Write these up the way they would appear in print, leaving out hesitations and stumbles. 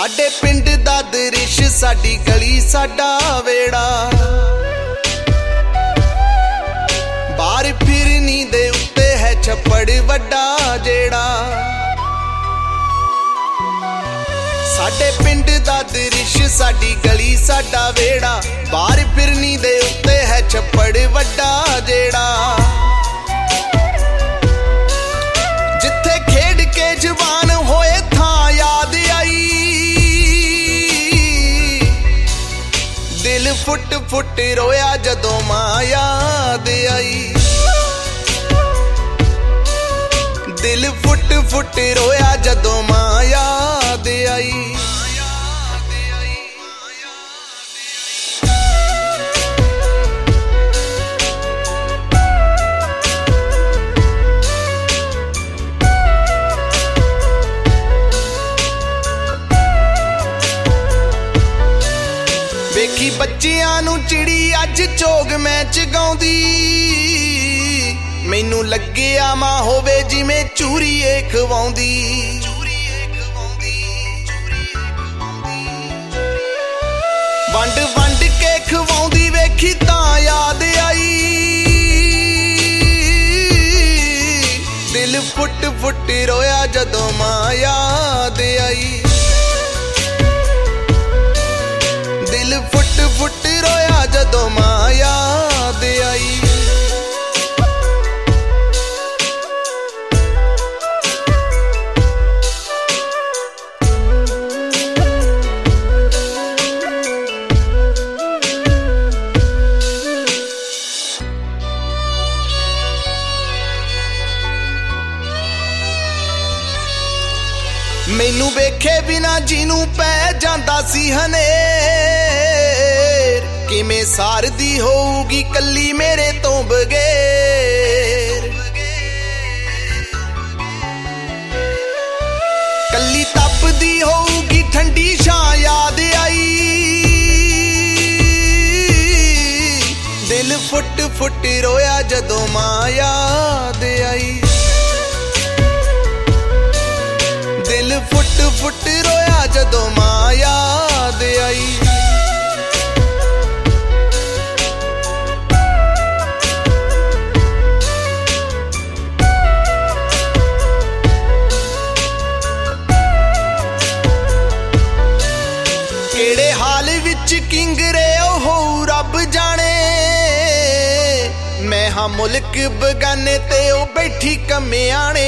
साडे पिंड दा दरिश साडी गली साडा वेड़ा बाहर फिरनी दे उत्ते है छप्पड़ वड्डा जेड़ा साडे पिंड दा दरिश साडी गली साडा वेड़ा बाहर फिरनी दे उत्ते है छप्पड़ वड्डा जेड़ा जिथे खेड के जवान होए थां याद आई दिल फुट फुट रोया जदों मां याद आई दिल फुट फुट रोया जदों मां याद आई वेखी बच्चियां नू चिड़ी अज चोग मैच गाउंदी मैनू लग्गिया मां होवे जिवें चूरीए खवाउंदी वंड वंड के खवाउंदी वेखी तां याद आई दिल फुट फुट रोया जदों मां याद आई दिल फुट फुट रोया जदों मां याद आई मैनू वेखे बिना जीनू पै जांदा सी हनेर किवें सारदी होऊगी कल्ली मेरे तो बगैर कल्ली तपदी होऊगी ठंडी छां याद आई दिल फुट फुट रोया जदों मां याद आई दिल फुट फुट रोया जदों मां याद आई केड़े हाल विच किंगरे हो रब जाने मैं हां मुल्क बगाने ते ओ बैठी कम्याणे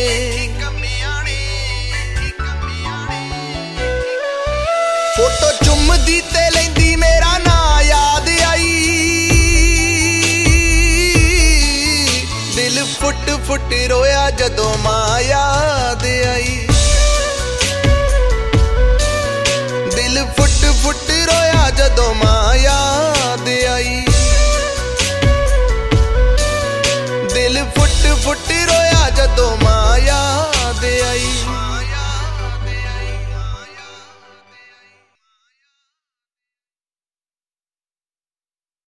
फोटो चुमदी ते लैंदी मेरा नां याद आई दिल फुट फुट रोया जदों मां याद आई दिल फुट फुट रोया जदों मां